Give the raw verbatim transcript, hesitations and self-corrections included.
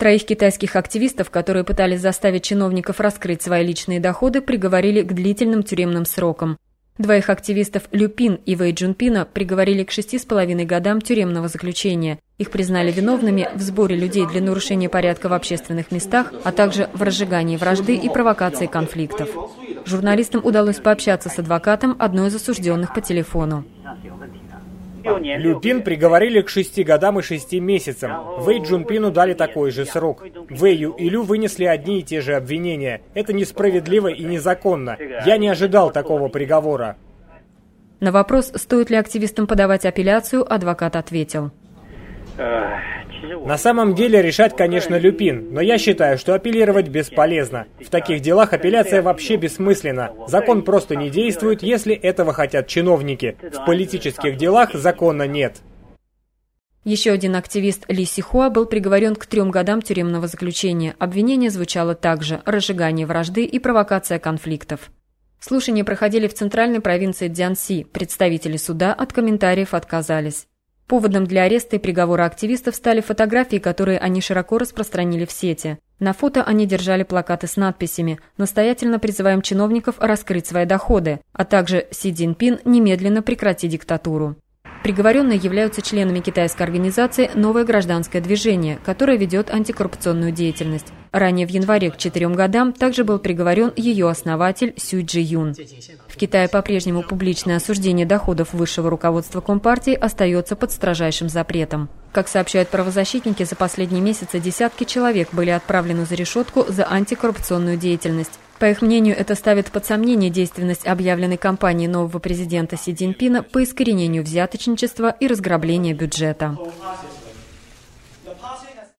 Троих китайских активистов, которые пытались заставить чиновников раскрыть свои личные доходы, приговорили к длительным тюремным срокам. Двоих активистов Лю Пин и Вэй Джунпина приговорили к шести с половиной годам тюремного заключения. Их признали виновными в сборе людей для нарушения порядка в общественных местах, а также в разжигании вражды и провокации конфликтов. Журналистам удалось пообщаться с адвокатом одной из осужденных по телефону. Лю Пин приговорили к шести годам и шести месяцам. Вэй Джунпину дали такой же срок. Вэю и Лю вынесли одни и те же обвинения. Это несправедливо и незаконно. Я не ожидал такого приговора. На вопрос, стоит ли активистам подавать апелляцию, адвокат ответил. На самом деле решать, конечно, Лю Пин, но я считаю, что апеллировать бесполезно. В таких делах апелляция вообще бессмысленна. Закон просто не действует, если этого хотят чиновники. В политических делах закона нет. Еще один активист Ли Сихуа был приговорен к трем годам тюремного заключения. Обвинение звучало также – разжигание вражды и провокация конфликтов. Слушания проходили в центральной провинции Цзянси. Представители суда от комментариев отказались. Поводом для ареста и приговора активистов стали фотографии, которые они широко распространили в сети. На фото они держали плакаты с надписями «Настоятельно призываем чиновников раскрыть свои доходы», а также «Си Цзиньпин немедленно прекрати диктатуру». Приговоренные являются членами китайской организации «Новое гражданское движение», которое ведет антикоррупционную деятельность. Ранее в январе к четырем годам также был приговорен ее основатель Сюй Чжи Юн. В Китае по-прежнему публичное осуждение доходов высшего руководства Компартии остается под строжайшим запретом. Как сообщают правозащитники, за последние месяцы десятки человек были отправлены за решетку за антикоррупционную деятельность. По их мнению, это ставит под сомнение действенность объявленной кампании нового президента Си Цзиньпина по искоренению взяточничества и разграбления бюджета.